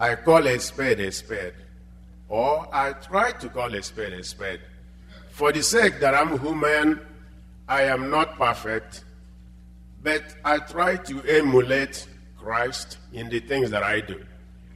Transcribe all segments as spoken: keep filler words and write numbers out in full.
I call a spade a spade. Or I try to call a spade a spade. For the sake that I'm human, I am not perfect, but I try to emulate Christ in the things that I do.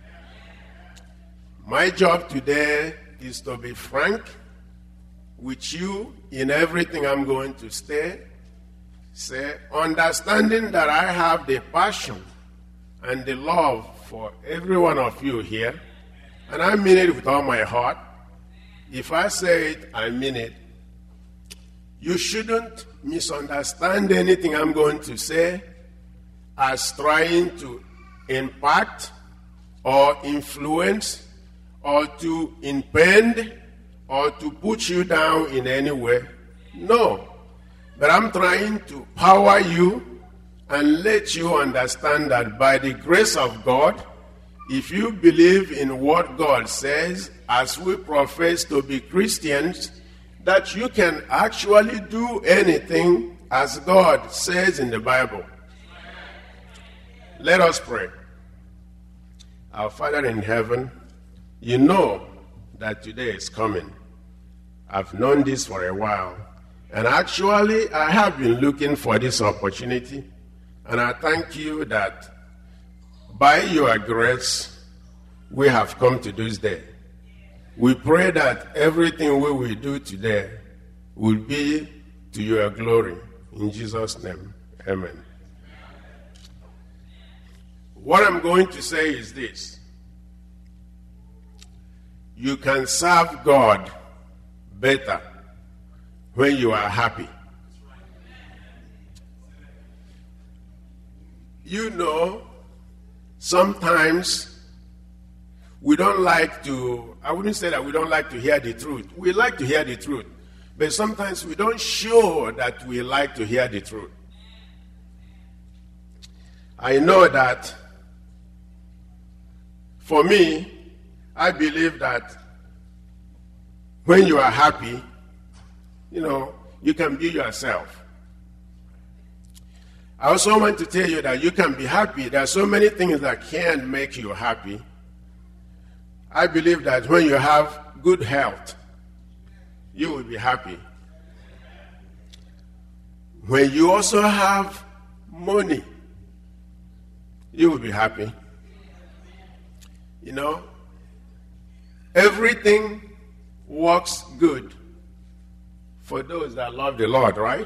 My job today is to be frank with you in everything I'm going to say, say, understanding that I have the passion and the love for every one of you here, and I mean it with all my heart. If I say it, I mean it. You shouldn't misunderstand anything I'm going to say as trying to impact or influence or to impede or to put you down in any way. No. But I'm trying to power you and let you understand that by the grace of God, if you believe in what God says, as we profess to be Christians, that you can actually do anything as God says in the Bible. Let us pray. Our Father in heaven, you know that today is coming. I've known this for a while. And actually, I have been looking for this opportunity. And I thank you that by your grace, we have come to this day. We pray that everything we will do today will be to your glory. In Jesus' name, amen. What I'm going to say is this. You can serve God better when you are happy. You know, sometimes we don't like to, I wouldn't say that we don't like to hear the truth. We like to hear the truth. But sometimes we don't show that we like to hear the truth. I know that for me, I believe that when you are happy, you know, you can be yourself. I also want to tell you that you can be happy. There are so many things that can make you happy. I believe that when you have good health, you will be happy. When you also have money, you will be happy. You know, everything works good for those that love the Lord, right?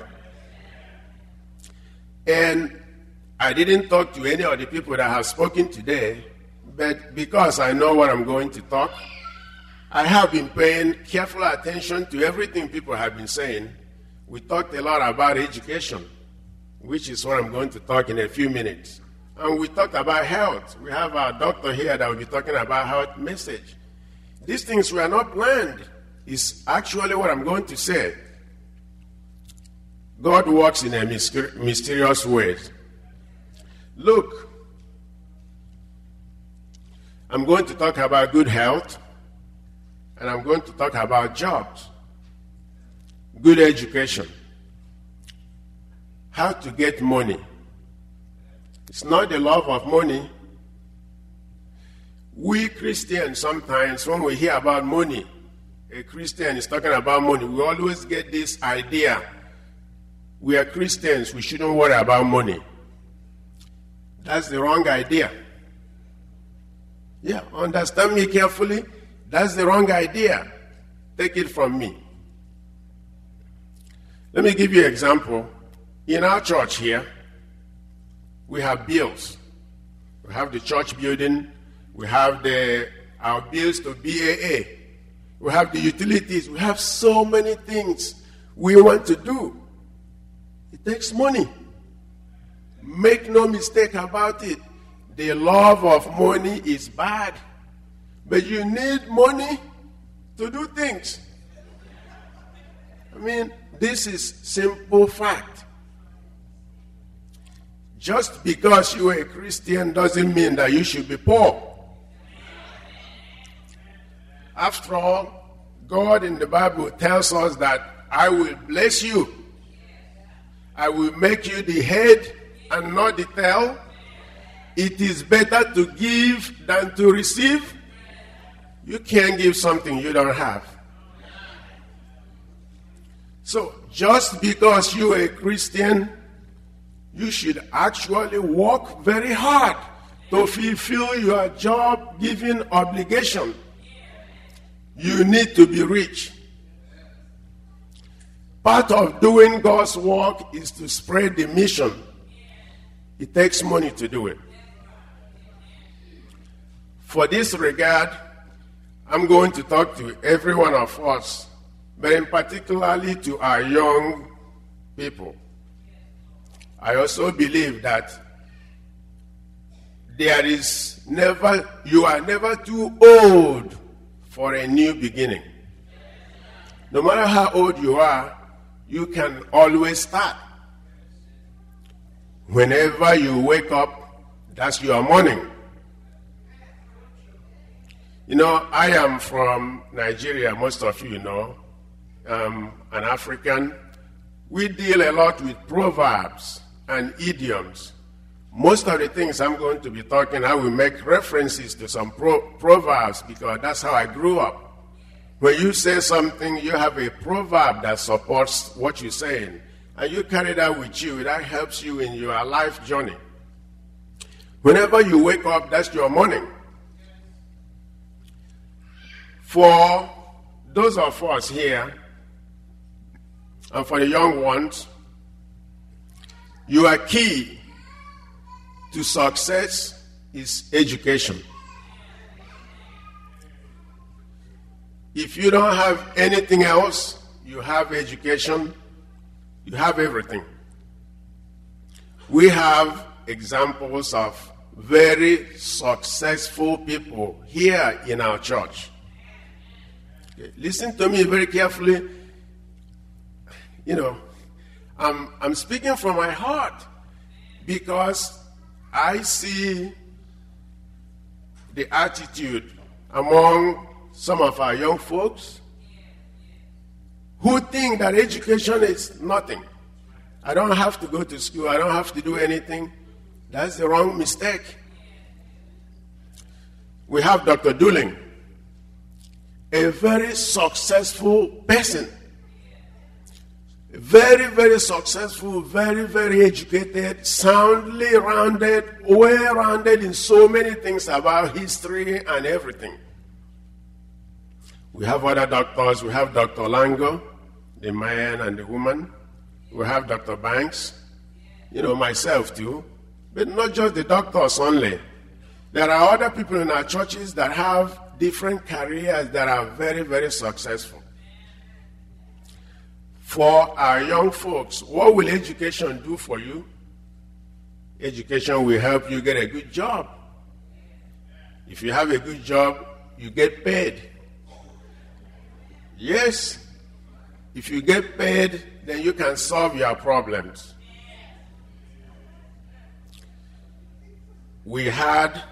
And I didn't talk to any of the people that have spoken today, but because I know what I'm going to talk, I have been paying careful attention to everything people have been saying. We talked a lot about education, which is what I'm going to talk in a few minutes. And we talked about health. We have our doctor here that will be talking about health message. These things were not planned. It's actually what I'm going to say. God works in a mysterious way. Look, I'm going to talk about good health, and I'm going to talk about jobs, good education, how to get money. It's not the love of money. We Christians sometimes, when we hear about money, a Christian is talking about money, we always get this idea. We are Christians, we shouldn't worry about money. That's the wrong idea. Yeah, understand me carefully. That's the wrong idea. Take it from me. Let me give you an example. In our church here, we have bills. We have the church building. We have the our bills to B A A. We have the utilities. We have so many things we want to do. It takes money. Make no mistake about it. The love of money is bad. But you need money to do things. I mean, this is simple fact. Just because you are a Christian doesn't mean that you should be poor. After all, God in the Bible tells us that I will bless you. I will make you the head and not the tail. It is better to give than to receive. You can't give something you don't have. So, just because you are a Christian, you should actually work very hard to fulfill your job-giving obligation. You need to be rich. Part of doing God's work is to spread the mission. It takes money to do it. For this regard, I'm going to talk to every one of us, but in particularly to our young people. I also believe that there is never, you are never too old for a new beginning. No matter how old you are, you can always start. Whenever you wake up, that's your morning. You know, I am from Nigeria, most of you know. I'm an African. We deal a lot with proverbs and idioms. Most of the things I'm going to be talking, I will make references to some pro- proverbs because that's how I grew up. When you say something, you have a proverb that supports what you're saying, and you carry that with you. That helps you in your life journey. Whenever you wake up, that's your morning. For those of us here, and for the young ones, your key to success is education. If you don't have anything else, you have education, you have everything. We have examples of very successful people here in our church. Okay, listen to me very carefully. You know, I'm, I'm speaking from my heart because I see the attitude among some of our young folks who think that education is nothing. I don't have to go to school. I don't have to do anything. That's the wrong mistake. We have Doctor Dooling, a very successful person. Very, very successful, very, very educated, soundly rounded, well-rounded in so many things about history and everything. We have other doctors. We have Doctor Lango, the man and the woman. We have Doctor Banks, you know, myself too. But not just the doctors only. There are other people in our churches that have different careers that are very, very successful. For our young folks, what will education do for you? Education will help you get a good job. If you have a good job, you get paid. Yes, if you get paid, then you can solve your problems. We had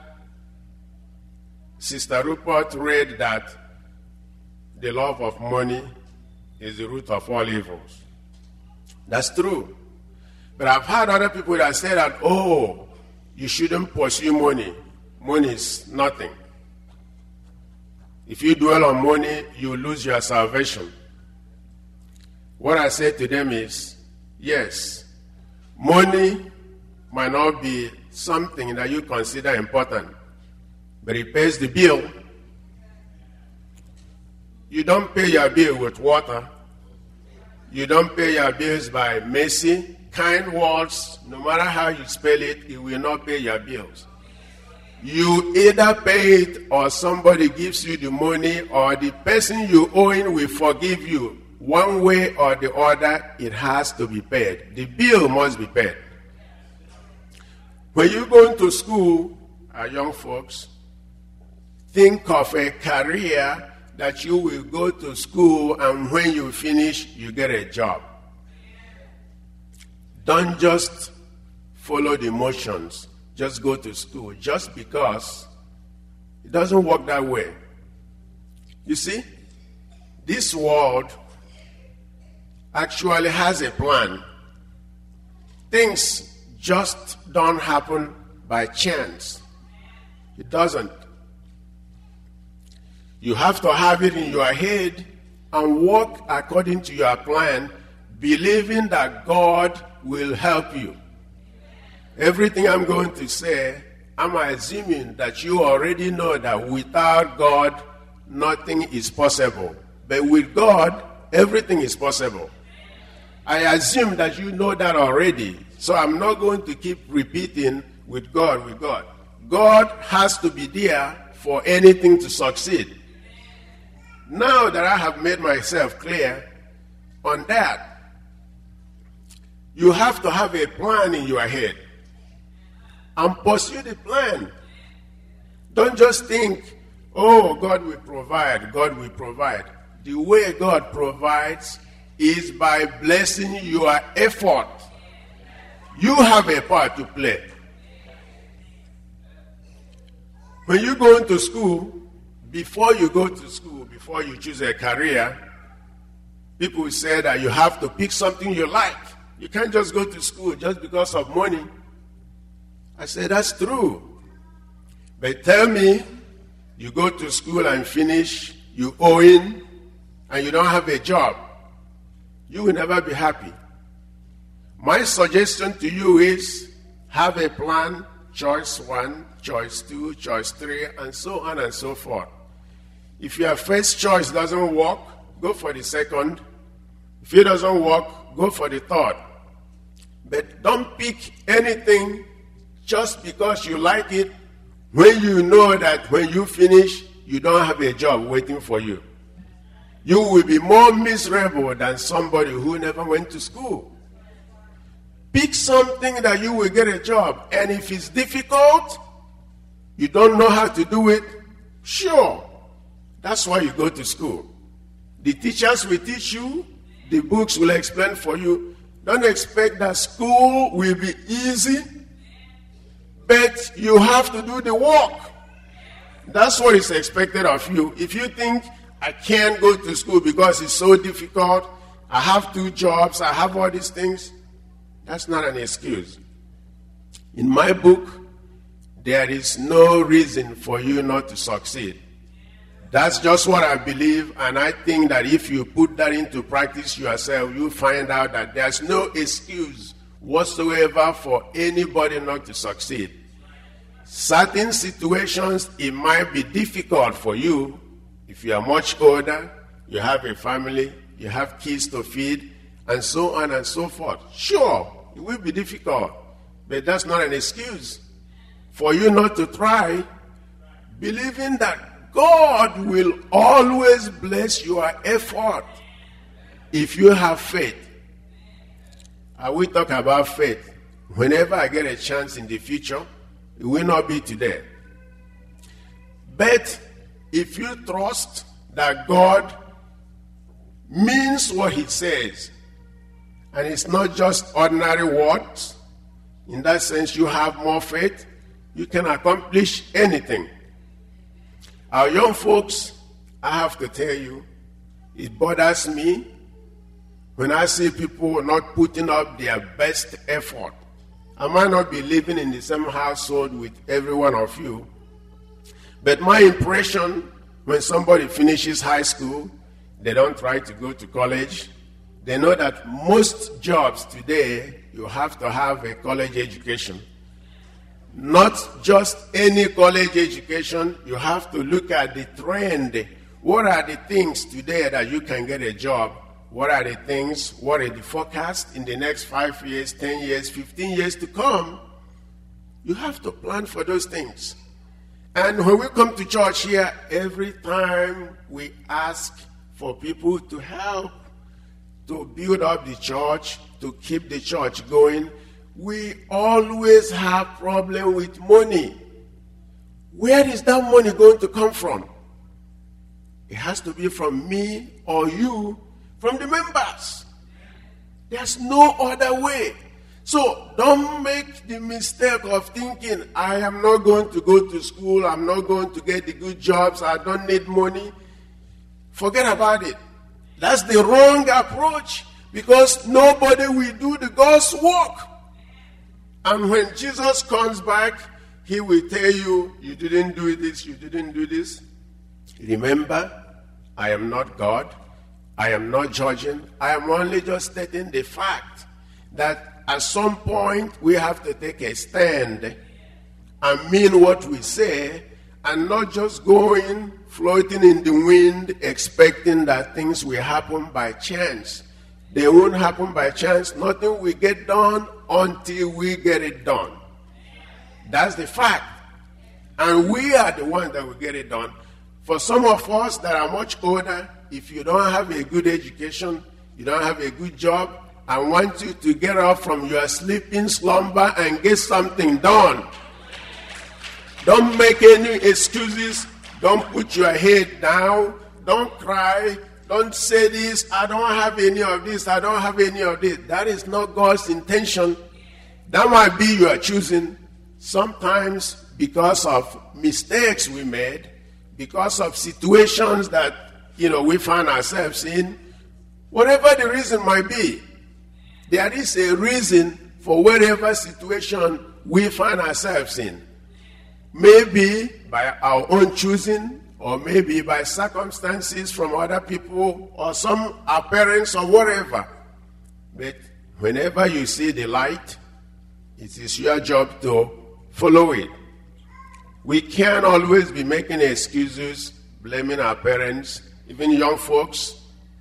Sister Rupert read that the love of money is the root of all evils. That's true. But I've heard other people that say that, oh, you shouldn't pursue money. Money is nothing. If you dwell on money, you lose your salvation. What I say to them is, yes, money might not be something that you consider important, but it pays the bill. You don't pay your bill with water. You don't pay your bills by mercy. Kind words, no matter how you spell it, it will not pay your bills. You either pay it or somebody gives you the money or the person you owe it will forgive you. One way or the other, it has to be paid. The bill must be paid. When you go into school, our young folks, think of a career that you will go to school and when you finish, you get a job. Don't just follow the motions. Just go to school just because it doesn't work that way. You see, this world actually has a plan. Things just don't happen by chance. It doesn't. You have to have it in your head and walk according to your plan, believing that God will help you. Everything I'm going to say, I'm assuming that you already know that without God, nothing is possible. But with God, everything is possible. I assume that you know that already. So I'm not going to keep repeating with God, with God. God has to be there for anything to succeed. Now that I have made myself clear on that, you have to have a plan in your head and pursue the plan. Don't just think, oh, God will provide, God will provide. The way God provides is by blessing your effort. You have a part to play. When you go into school, before you go to school, before you choose a career, people say that you have to pick something you like. You can't just go to school just because of money. I say, that's true. But tell me, you go to school and finish, you owe in, and you don't have a job. You will never be happy. My suggestion to you is have a plan, choice one, choice two, choice three, and so on and so forth. If your first choice doesn't work, go for the second. If it doesn't work, go for the third. But don't pick anything just because you like it when you know that when you finish, you don't have a job waiting for you. You will be more miserable than somebody who never went to school. Pick something that you will get a job. And if it's difficult, you don't know how to do it, sure. That's why you go to school. The teachers will teach you. The books will explain for you. Don't expect that school will be easy. But you have to do the work. That's what is expected of you. If you think, I can't go to school because it's so difficult, I have two jobs, I have all these things, that's not an excuse. In my book, there is no reason for you not to succeed. That's just what I believe, and I think that if you put that into practice yourself, you'll find out that there's no excuse whatsoever for anybody not to succeed. Certain situations, it might be difficult for you. If you are much older, you have a family, you have kids to feed, and so on and so forth. Sure, it will be difficult, but that's not an excuse for you not to try, believing that God will always bless your effort if you have faith. I will talk about faith whenever I get a chance in the future. It will not be today. But if you trust that God means what he says, and it's not just ordinary words, in that sense you have more faith, you can accomplish anything. Our young folks, I have to tell you, it bothers me when I see people not putting up their best effort. I might not be living in the same household with every one of you, but my impression when somebody finishes high school, they don't try to go to college. They know that most jobs today, you have to have a college education. Not just any college education, you have to look at the trend. What are the things today that you can get a job? What are the things, what are the forecast in the next five years, ten years, fifteen years to come? You have to plan for those things. And when we come to church here, every time we ask for people to help to build up the church, to keep the church going, we always have problem with money. Where is that money going to come from? It has to be from me or you, from the members. There's no other way. So don't make the mistake of thinking, I am not going to go to school, I'm not going to get the good jobs, I don't need money. Forget about it. That's the wrong approach, because nobody will do the God's work. And when Jesus comes back, he will tell you, you didn't do this, you didn't do this. Remember, I am not God. I am not judging. I am only just stating the fact that at some point we have to take a stand and mean what we say, and not just going floating in the wind expecting that things will happen by chance. They won't happen by chance. Nothing will get done until we get it done. That's the fact. And we are the ones that will get it done. For some of us that are much older, if you don't have a good education, you don't have a good job, I want you to get up from your sleeping slumber and get something done. Don't make any excuses. Don't put your head down. Don't cry. Don't say this. I don't have any of this. I don't have any of this. That is not God's intention. That might be your choosing. Sometimes because of mistakes we made, because of situations that, you know, we find ourselves in, whatever the reason might be, there is a reason for whatever situation we find ourselves in. Maybe by our own choosing, or maybe by circumstances from other people, or some our parents or whatever. But whenever you see the light, it is your job to follow it. We can't always be making excuses, blaming our parents, even young folks.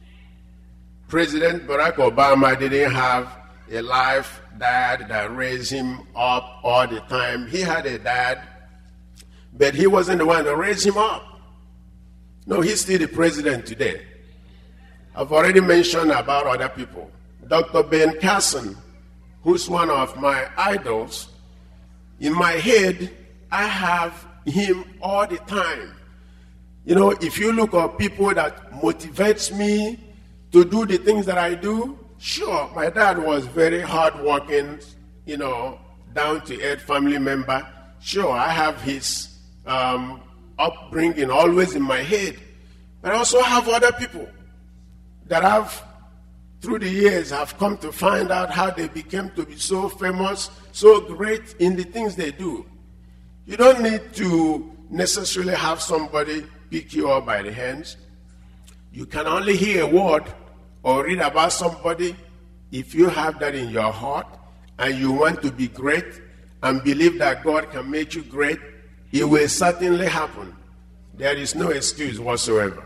President Barack Obama didn't have a life dad that raised him up all the time. He had a dad, but he wasn't the one that raised him up. No, he's still the president today. I've already mentioned about other people. Doctor Ben Carson, who's one of my idols, in my head, I have him all the time. You know, if you look at people that motivates me to do the things that I do, sure, my dad was very hardworking, you know, down-to-earth family member. Sure, I have his um, upbringing always in my head. But I also have other people that have, through the years, have come to find out how they became to be so famous, so great in the things they do. You don't need to necessarily have somebody pick you up by the hands. You can only hear a word or read about somebody if you have that in your heart and you want to be great and believe that God can make you great. It will certainly happen. There is no excuse whatsoever.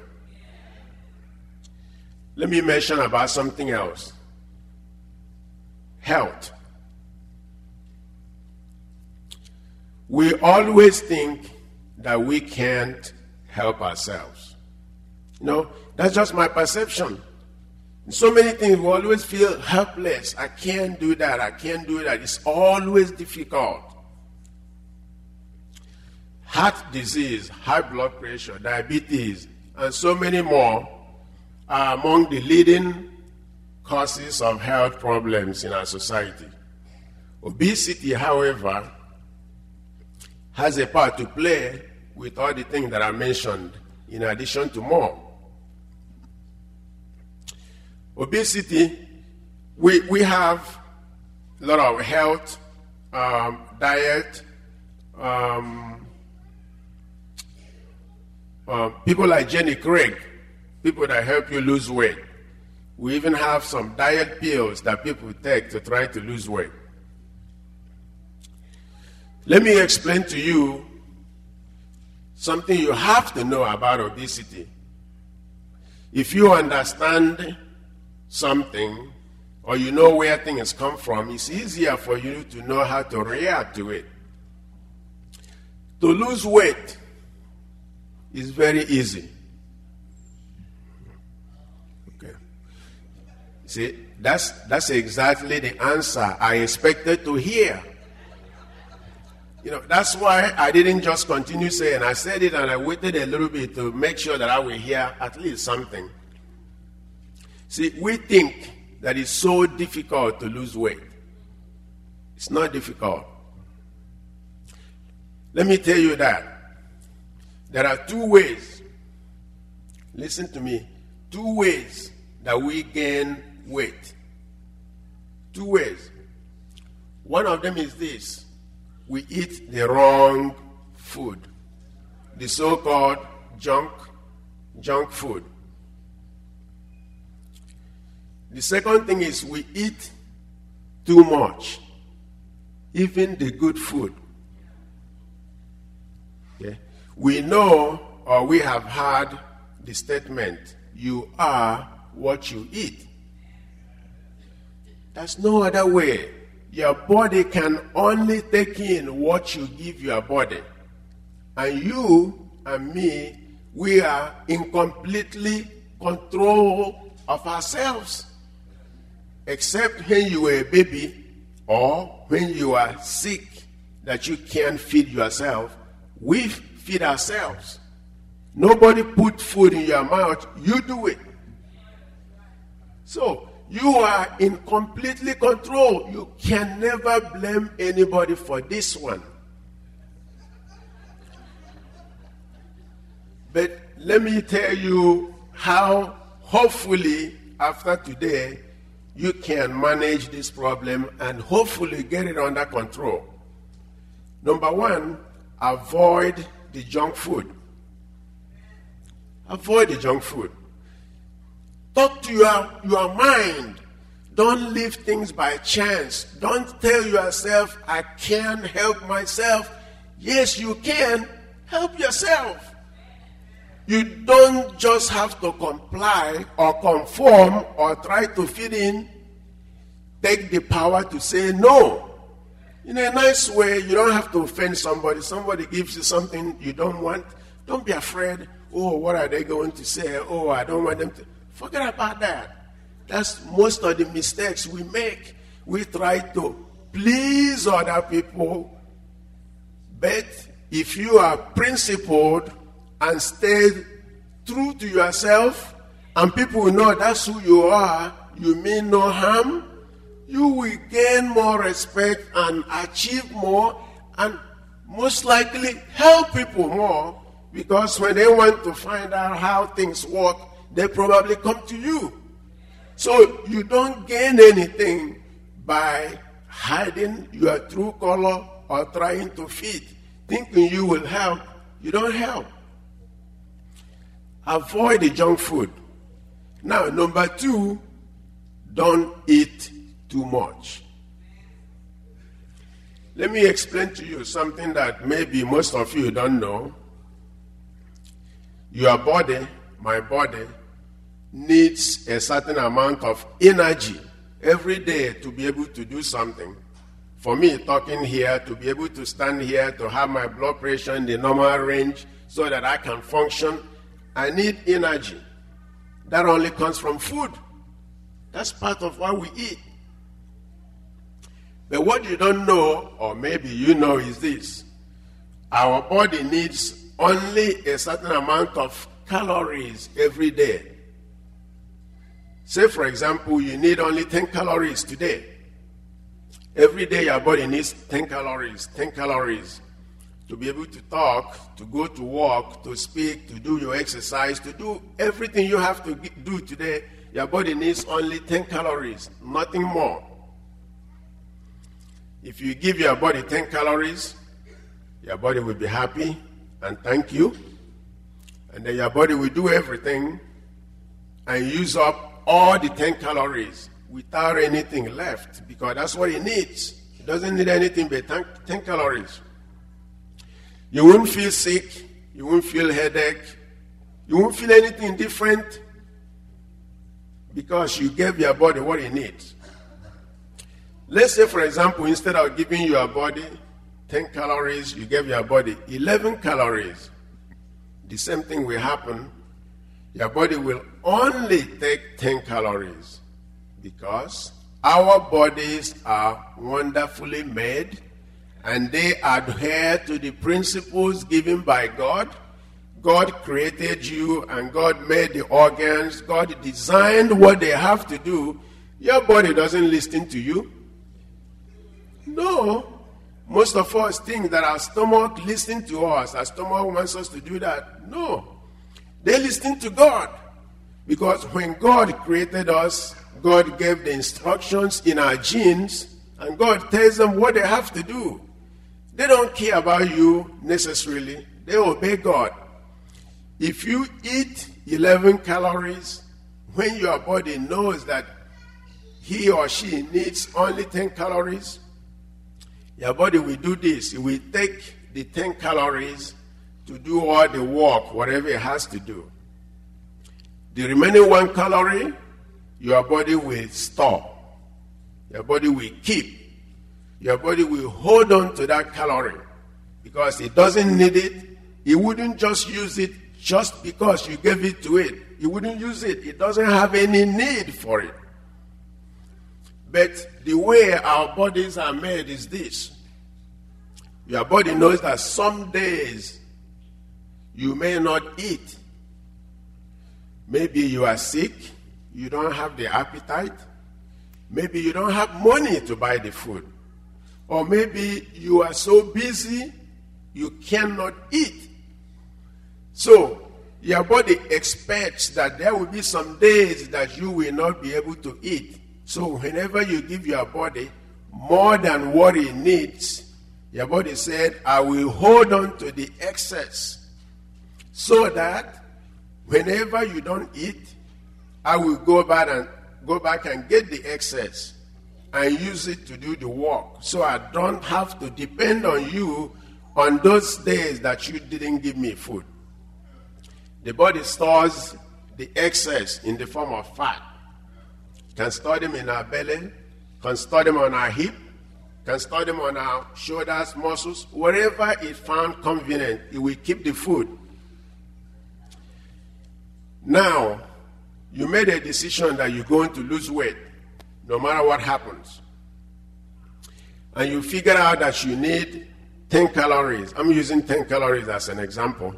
Let me mention about something else. Health. We always think that we can't help ourselves. You know, that's just my perception. In so many things, we always feel helpless. I can't do that. I can't do that. It's always difficult. Heart disease, high blood pressure, diabetes, and so many more are among the leading causes of health problems in our society. Obesity, however, has a part to play with all the things that I mentioned, in addition to more. Obesity, we, we have a lot of health, um, diet, um, uh, people like Jenny Craig, people that help you lose weight. We even have some diet pills that people take to try to lose weight. Let me explain to you something you have to know about obesity. If you understand something, or you know where things come from, it's easier for you to know how to react to it. To lose weight is very easy. Okay. See, that's, that's exactly the answer I expected to hear. You know, that's why I didn't just continue saying, I said it and I waited a little bit to make sure that I will hear at least something. See, we think that it's so difficult to lose weight. It's not difficult. Let me tell you that. There are two ways, listen to me, two ways that we gain weight. Two ways. One of them is this. we eat the wrong food, the so-called junk, junk food. The second thing is we eat too much, even the good food. Okay? We know, or we have heard the statement, you are what you eat. There's no other way. Your body can only take in what you give your body. And you and me, we are in completely control of ourselves. Except when you were a baby or when you are sick that you can't feed yourself, we feed ourselves. Nobody put food in your mouth, you do it. So, you are in completely control. You can never blame anybody for this one. But let me tell you how, hopefully, after today, you can manage this problem and hopefully get it under control. Number one, avoid the junk food. Avoid the junk food. Talk to your, your mind. Don't leave things by chance. Don't tell yourself, I can't help myself. Yes, you can. Help yourself. You don't just have to comply or conform or try to fit in. Take the power to say no. In a nice way, you don't have to offend somebody. Somebody gives you something you don't want. Don't be afraid. Oh, what are they going to say? Oh, I don't want them to. Forget about that. That's most of the mistakes we make. We try to please other people. But if you are principled and stay true to yourself, and people will know that's who you are, you mean no harm, you will gain more respect and achieve more, and most likely help people more, because when they want to find out how things work, they probably come to you. So you don't gain anything by hiding your true color or trying to fit, thinking you will help. You don't help. Avoid the junk food. Now, number two, don't eat too much. Let me explain to you something that maybe most of you don't know. Your body, my body, needs a certain amount of energy every day to be able to do something. For me, talking here, to be able to stand here, to have my blood pressure in the normal range so that I can function, I need energy. That only comes from food. That's part of what we eat. But what you don't know, or maybe you know, is this. Our body needs only a certain amount of calories every day. Say, for example, you need only ten calories today. Every day your body needs ten calories, ten calories to be able to talk, to go to work, to speak, to do your exercise, to do everything you have to do today. Your body needs only ten calories, nothing more. If you give your body ten calories, your body will be happy and thank you. And then your body will do everything and use up all the ten calories without anything left, because that's what it needs. It doesn't need anything but ten calories. You won't feel sick. You won't feel headache. You won't feel anything different because you gave your body what it needs. Let's say, for example, instead of giving your body ten calories, you gave your body eleven calories. The same thing will happen. Your body will only take ten calories because our bodies are wonderfully made and they adhere to the principles given by God. God created you and God made the organs. God designed what they have to do. Your body doesn't listen to you. No. Most of us think that our stomach listens to us. Our stomach wants us to do that. No. They listen to God. Because when God created us, God gave the instructions in our genes, and God tells them what they have to do. They don't care about you necessarily. They obey God. If you eat eleven calories when your body knows that he or she needs only ten calories, your body will do this. It will take the ten calories to do all the work, whatever it has to do. The remaining one calorie, your body will store. Your body will keep. Your body will hold on to that calorie because it doesn't need it. It wouldn't just use it just because you gave it to it. It wouldn't use it. It doesn't have any need for it. But the way our bodies are made is this. Your body knows that some days you may not eat. Maybe you are sick. You don't have the appetite. Maybe you don't have money to buy the food. Or maybe you are so busy you cannot eat. So your body expects that there will be some days that you will not be able to eat. So whenever you give your body more than what it needs, your body said, I will hold on to the excess so that whenever you don't eat, I will go back and go back and get the excess and use it to do the work. So I don't have to depend on you on those days that you didn't give me food. The body stores the excess in the form of fat. Can store them in our belly, can store them on our hip, can store them on our shoulders, muscles, wherever it found convenient, it will keep the food. Now, you made a decision that you're going to lose weight, no matter what happens. And you figure out that you need ten calories. I'm using ten calories as an example.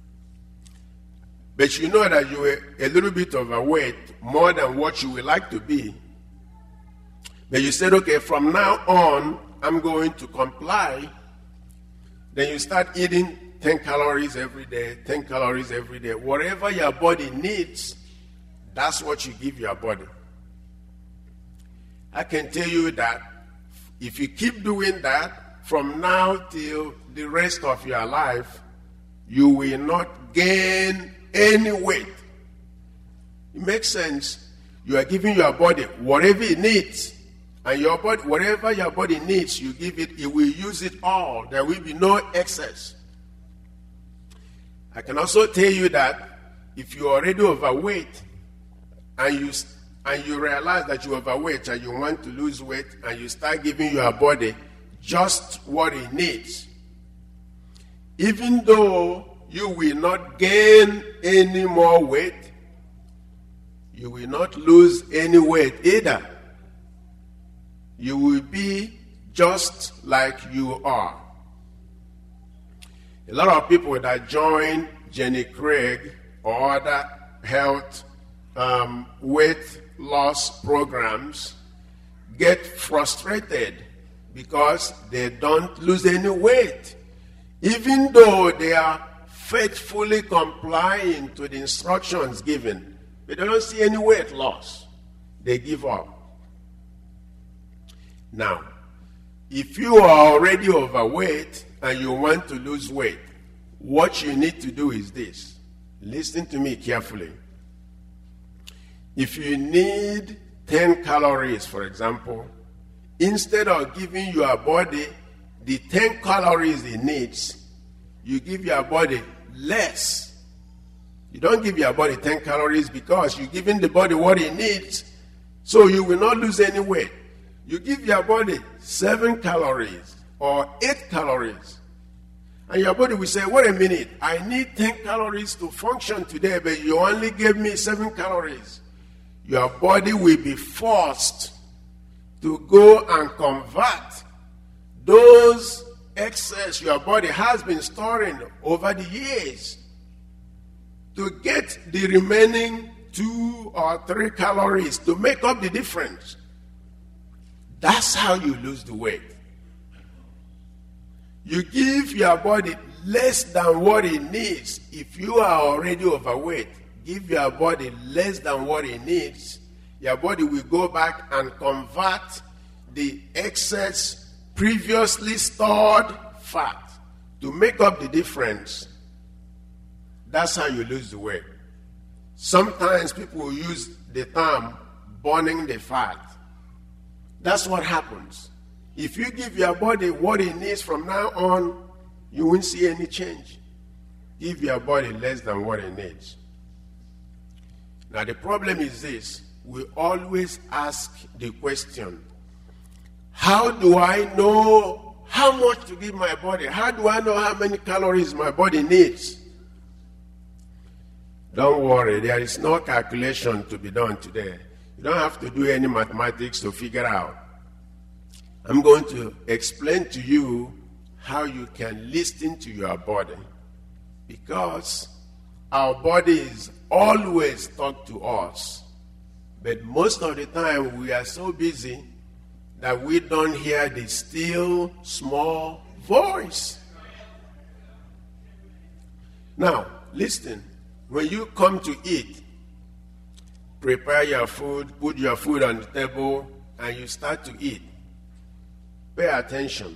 But you know that you were a little bit overweight, more than what you would like to be. But you said, okay, from now on, I'm going to comply. Then you start eating ten calories every day, ten calories every day. Whatever your body needs, that's what you give your body. I can tell you that if you keep doing that, from now till the rest of your life, you will not gain any weight. It makes sense. You are giving your body whatever it needs. And your body, whatever your body needs, you give it, it will use it all. There will be no excess. I can also tell you that if you're already overweight and you and you realize that you're overweight and you want to lose weight and you start giving your body just what it needs, even though you will not gain any more weight, you will not lose any weight either. You will be just like you are. A lot of people that join Jenny Craig or other health um, weight loss programs get frustrated because they don't lose any weight. Even though they are faithfully complying to the instructions given, but they don't see any weight loss. They give up. Now, if you are already overweight and you want to lose weight, what you need to do is this. Listen to me carefully. If you need ten calories, for example, instead of giving your body the ten calories it needs, you give your body less. You don't give your body ten calories because you're giving the body what it needs, so you will not lose any weight. You give your body seven calories or eight calories, and your body will say, wait a minute, I need ten calories to function today, but you only gave me seven calories. Your body will be forced to go and convert those excess your body has been storing over the years to get the remaining two or three calories to make up the difference. That's how you lose the weight. You give your body less than what it needs. If you are already overweight, give your body less than what it needs. Your body will go back and convert the excess previously stored fat to make up the difference. That's how you lose the weight. Sometimes people will use the term burning the fat. That's what happens. If you give your body what it needs from now on, you won't see any change. Give your body less than what it needs. Now the problem is this. We always ask the question, how do I know how much to give my body? How do I know how many calories my body needs? Don't worry, there is no calculation to be done today. You don't have to do any mathematics to figure out. I'm going to explain to you how you can listen to your body, because our bodies always talk to us, but most of the time we are so busy that we don't hear the still small voice. Now, listen. When you come to eat, prepare your food, put your food on the table, and you start to eat. Pay attention.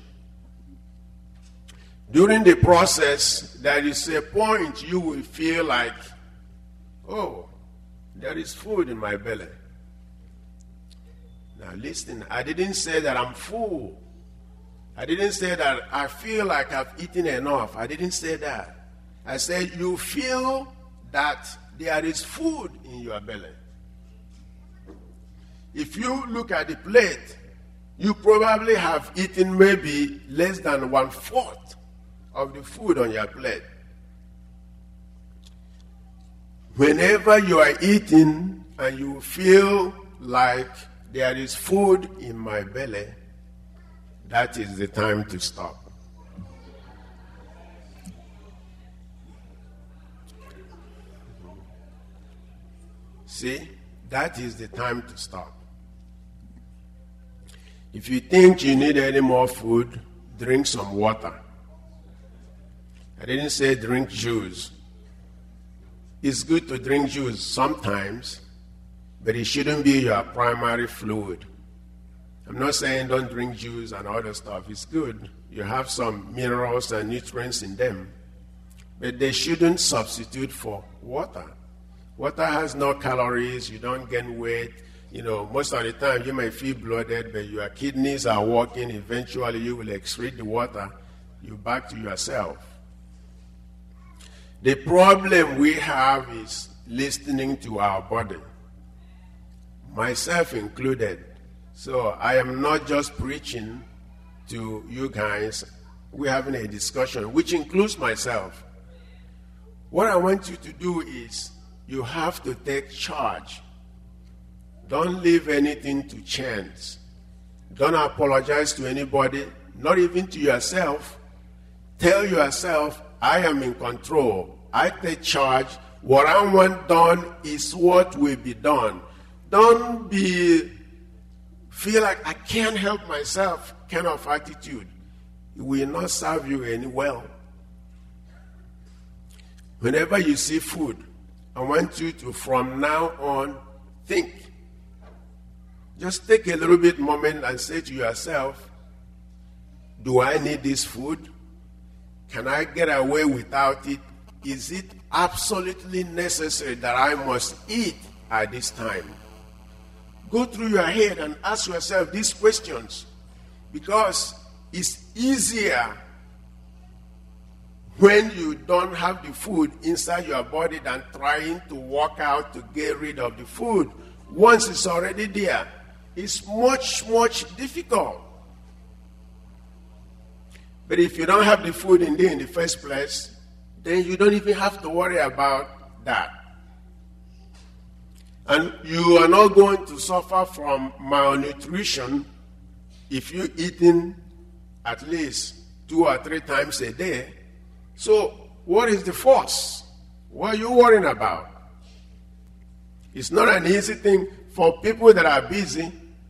During the process, there is a point you will feel like, oh, there is food in my belly. Now listen, I didn't say that I'm full. I didn't say that I feel like I've eaten enough. I didn't say that. I said you feel that there is food in your belly. If you look at the plate, you probably have eaten maybe less than one-fourth of the food on your plate. Whenever you are eating and you feel like there is food in my belly, that is the time to stop. See, that is the time to stop. If you think you need any more food, drink some water. I didn't say drink juice. It's good to drink juice sometimes, but it shouldn't be your primary fluid. I'm not saying don't drink juice and other stuff. It's good. You have some minerals and nutrients in them, but they shouldn't substitute for water. Water has no calories. You don't gain weight. You know, most of the time you may feel bloated, but your kidneys are working. Eventually you will excrete the water. You back to yourself. The problem we have is listening to our body, myself included. So I am not just preaching to you guys. We're having a discussion, which includes myself. What I want you to do is you have to take charge. Don't leave anything to chance. Don't apologize to anybody, not even to yourself. Tell yourself, I am in control. I take charge. What I want done is what will be done. Don't be feel like I can't help myself kind of attitude. It will not serve you any well. Whenever you see food, I want you to, from now on, think. Just take a little bit moment and say to yourself, do I need this food? Can I get away without it? Is it absolutely necessary that I must eat at this time? Go through your head and ask yourself these questions, because it's easier when you don't have the food inside your body than trying to work out to get rid of the food. Once it's already there, it's much, much difficult. But if you don't have the food in there in the first place, then you don't even have to worry about that. And you are not going to suffer from malnutrition if you're eating at least two or three times a day. So what is the force? What are you worrying about? It's not an easy thing for people that are busy.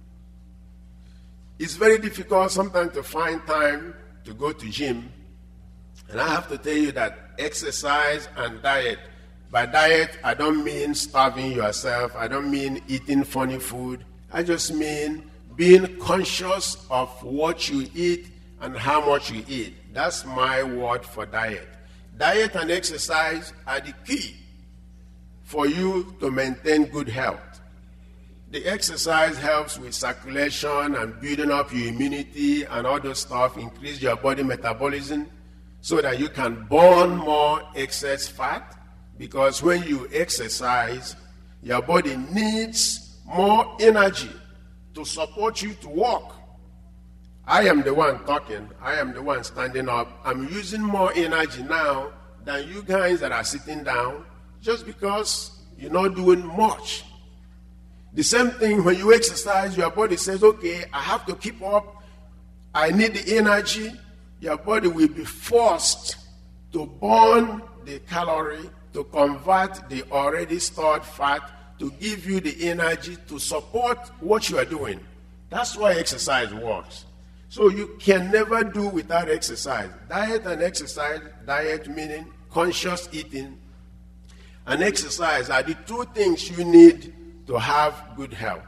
It's very difficult sometimes to find time to go to gym. And I have to tell you that exercise and diet, by diet, I don't mean starving yourself. I don't mean eating funny food. I just mean being conscious of what you eat and how much you eat. That's my word for diet. Diet and exercise are the key for you to maintain good health. The exercise helps with circulation and building up your immunity and all those stuff, increase your body metabolism so that you can burn more excess fat. Because when you exercise, your body needs more energy to support you to walk. I am the one talking. I am the one standing up. I'm using more energy now than you guys that are sitting down just because you're not doing much. The same thing when you exercise, your body says, okay, I have to keep up. I need the energy. Your body will be forced to burn the calorie, to convert the already stored fat, to give you the energy to support what you are doing. That's why exercise works. So you can never do without exercise. Diet and exercise, diet meaning conscious eating, and exercise are the two things you need to have good health.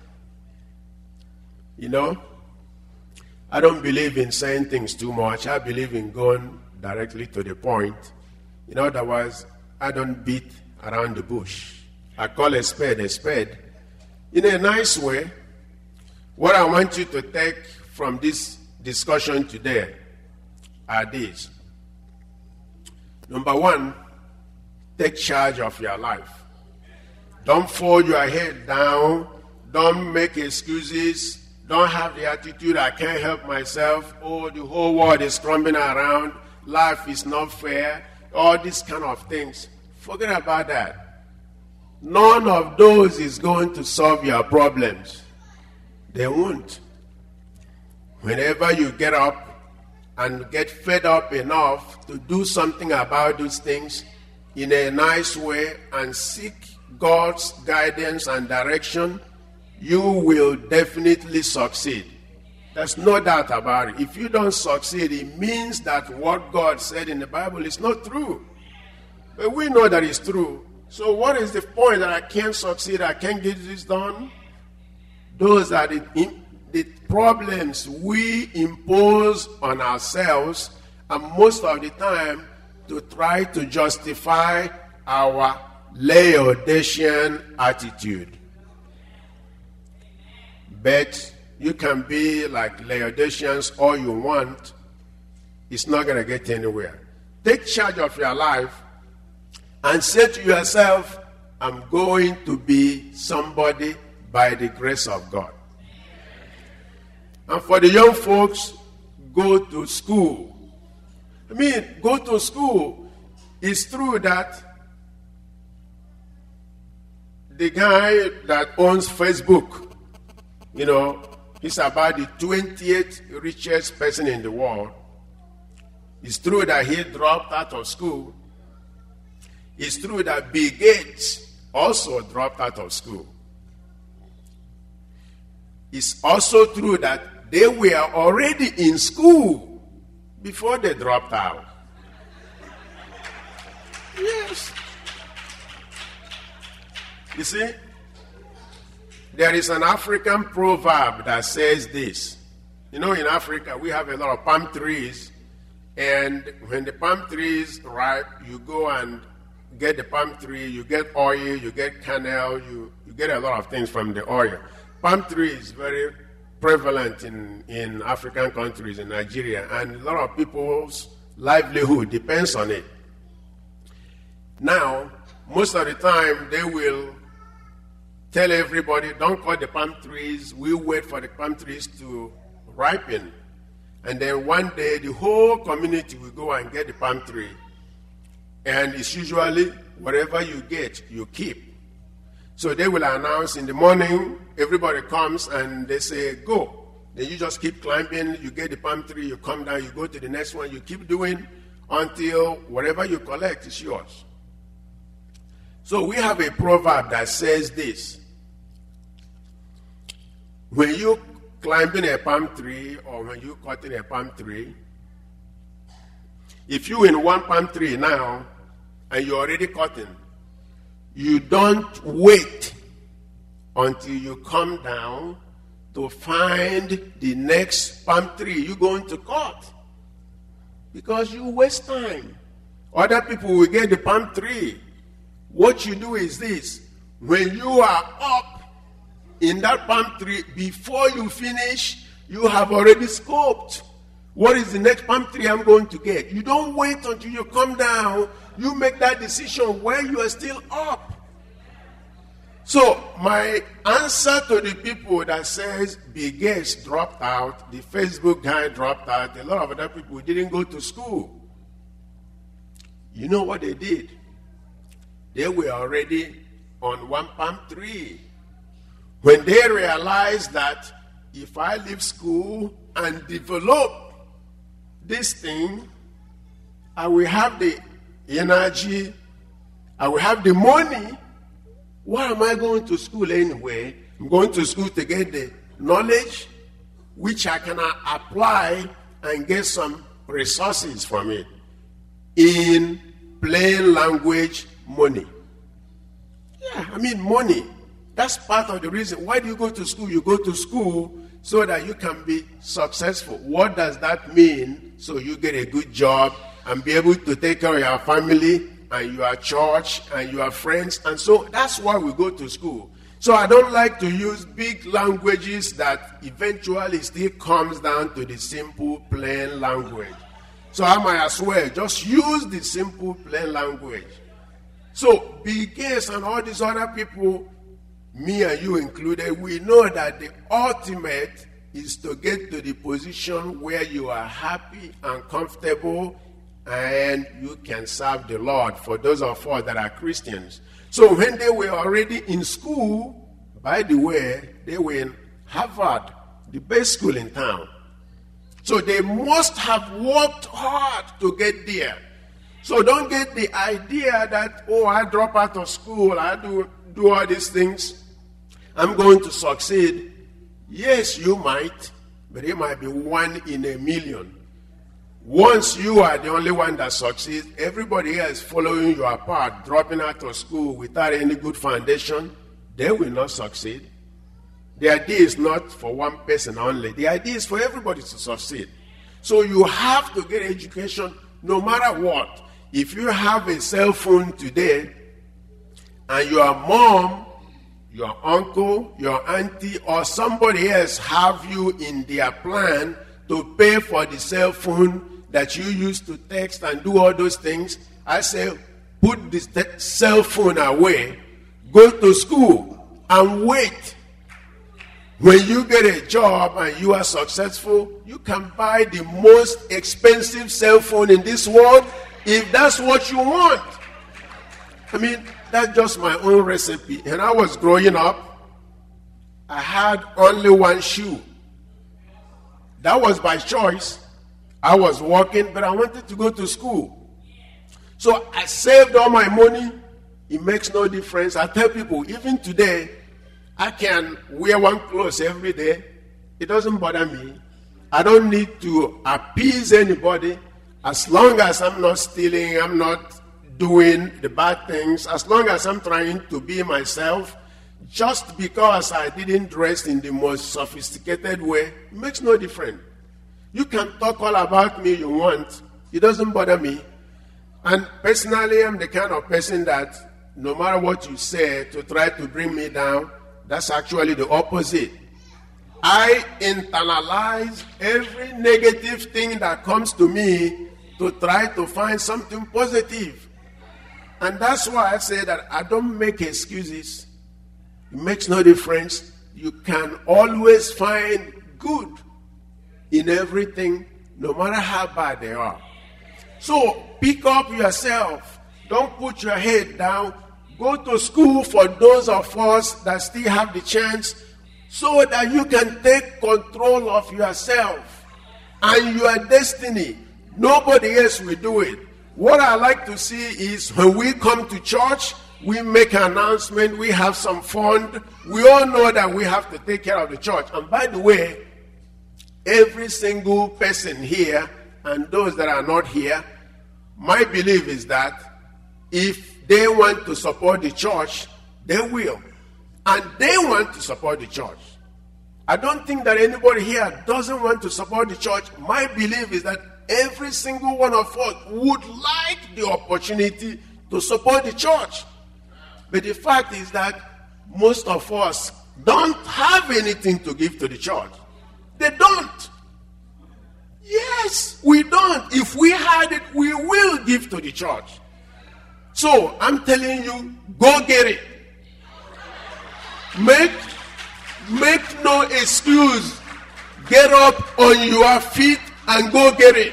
You know, I don't believe in saying things too much. I believe in going directly to the point. In other words, I don't beat around the bush. I call a spade a spade. In a nice way, what I want you to take from this discussion today are these. Number one, take charge of your life. Don't fold your head down. Don't make excuses. Don't have the attitude, I can't help myself. Oh, the whole world is crumbling around. Life is not fair. All these kind of things. Forget about that. None of those is going to solve your problems. They won't. Whenever you get up and get fed up enough to do something about those things in a nice way and seek God's guidance and direction, you will definitely succeed. There's no doubt about it. If you don't succeed, it means that what God said in the Bible is not true. But we know that it's true. So what is the point that I can't succeed, I can't get this done? Those are the, the problems we impose on ourselves, and most of the time to try to justify our Laodicean attitude. But you can be like Laodiceans all you want. It's not going to get anywhere. Take charge of your life and say to yourself, I'm going to be somebody by the grace of God. And for the young folks, go to school. I mean, go to school. It's true that the guy that owns Facebook, you know, he's about the twentieth richest person in the world. It's true that he dropped out of school. It's true that Bill Gates also dropped out of school. It's also true that they were already in school before they dropped out. Yes. You see, there is an African proverb that says this. You know, in Africa, we have a lot of palm trees, and when the palm trees ripe, you go and get the palm tree, you get oil, you get kernel, you, you get a lot of things from the oil. Palm tree is very prevalent in, in African countries, in Nigeria, and a lot of people's livelihood depends on it. Now, most of the time, they will tell everybody, don't cut the palm trees, we'll wait for the palm trees to ripen. And then one day, the whole community will go and get the palm tree. And it's usually whatever you get, you keep. So they will announce in the morning, everybody comes and they say, go. Then you just keep climbing, you get the palm tree, you come down, you go to the next one, you keep doing until whatever you collect is yours. So we have a proverb that says this. When you climbing a palm tree or when you cutting a palm tree, if you in one palm tree now and you're already cutting, you don't wait until you come down to find the next palm tree you're going to cut. because you waste time. Other people will get the palm tree. What you do is this. When you are up in that palm tree, before you finish, you have already scoped. What is the next palm tree I'm going to get? You don't wait until you come down. You make that decision while you are still up. So my answer to the people that says Bill Gates dropped out, the Facebook guy dropped out, a lot of other people didn't go to school. You know what they did? They were already on one palm tree. When they realized that if I leave school and develop this thing, I will have the energy, I will have the money. Why am I going to school anyway? I'm going to school to get the knowledge which I can apply and get some resources from it. In plain language, money. Yeah, I mean money. That's part of the reason. Why do you go to school? You go to school so that you can be successful. What does that mean? So you get a good job and be able to take care of your family and your church and your friends. And so that's why we go to school. So I don't like to use big languages that eventually still comes down to the simple, plain language. So I might as well just use the simple, plain language. So Bill Gates and all these other people, me and you included, we know that the ultimate is to get to the position where you are happy and comfortable and you can serve the Lord, for those of us that are Christians. So when they were already in school, by the way, they were in Harvard, the best school in town. So they must have worked hard to get there. So don't get the idea that, oh, I drop out of school, I do, do all these things, I'm going to succeed. Yes, you might, but it might be one in a million. Once you are the only one that succeeds, everybody else following your path, dropping out of school without any good foundation, they will not succeed. The idea is not for one person only. The idea is for everybody to succeed. So you have to get education no matter what. If you have a cell phone today and your mom, your uncle, your auntie, or somebody else have you in their plan to pay for the cell phone that you use to text and do all those things, I say, put the cell phone away, go to school, and wait. When you get a job and you are successful, you can buy the most expensive cell phone in this world if that's what you want. I mean, that's just my own recipe. When I was growing up, I had only one shoe. That was by choice. I was working, but I wanted to go to school. So I saved all my money. It makes no difference. I tell people, even today, I can wear one clothes every day. It doesn't bother me. I don't need to appease anybody. As long as I'm not stealing, I'm not doing the bad things, as long as I'm trying to be myself, just because I didn't dress in the most sophisticated way, it makes no difference. You can talk all about me you want. It doesn't bother me. And personally, I'm the kind of person that no matter what you say to try to bring me down, that's actually the opposite. I internalize every negative thing that comes to me to try to find something positive. And that's why I say that I don't make excuses. It makes no difference. You can always find good in everything, no matter how bad they are. So pick up yourself. Don't put your head down. Go to school for those of us that still have the chance, so that you can take control of yourself and your destiny. Nobody else will do it. What I like to see is when we come to church, we make an announcement, we have some fund. We all know that we have to take care of the church. And by the way, every single person here and those that are not here, my belief is that if they want to support the church, they will. And they want to support the church. I don't think that anybody here doesn't want to support the church. My belief is that every single one of us would like the opportunity to support the church. But the fact is that most of us don't have anything to give to the church. They don't. Yes, we don't. If we had it, we will give to the church. So, I'm telling you, go get it. Make, make no excuse. Get up on your feet and go get it.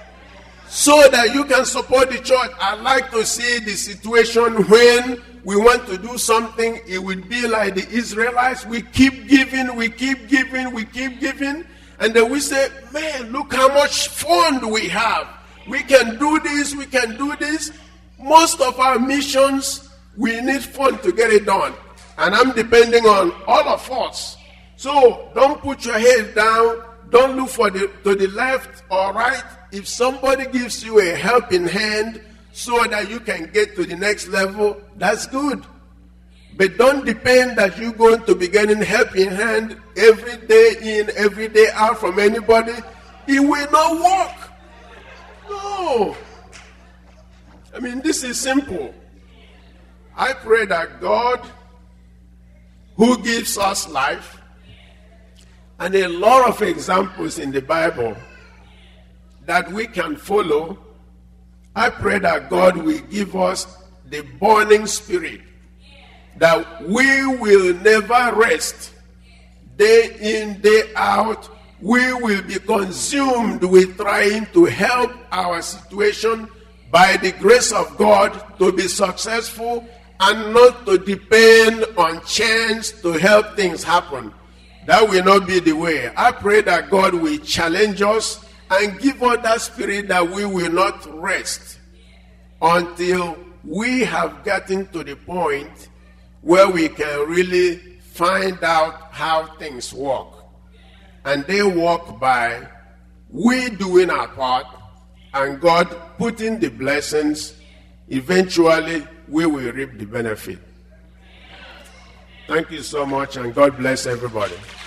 So that you can support the church. I like to see the situation when we want to do something, it will be like the Israelites. We keep giving, we keep giving, we keep giving. And then we say, man, look how much fund we have. We can do this, we can do this. Most of our missions, we need fund to get it done. And I'm depending on all of us. So don't put your head down. Don't look for the, to the left or right. If somebody gives you a helping hand so that you can get to the next level, that's good. But don't depend that you're going to be getting helping hand every day in, every day out from anybody. It will not work. No. I mean, this is simple. I pray that God, who gives us life, and a lot of examples in the Bible that we can follow, I pray that God will give us the burning spirit, that we will never rest. Day in, day out, we will be consumed with trying to help our situation by the grace of God to be successful and not to depend on chance to help things happen. That will not be the way. I pray that God will challenge us and give us that spirit that we will not rest until we have gotten to the point where we can really find out how things work. And they work by we doing our part and God putting the blessings. Eventually, we will reap the benefit. Thank you so much, and God bless everybody.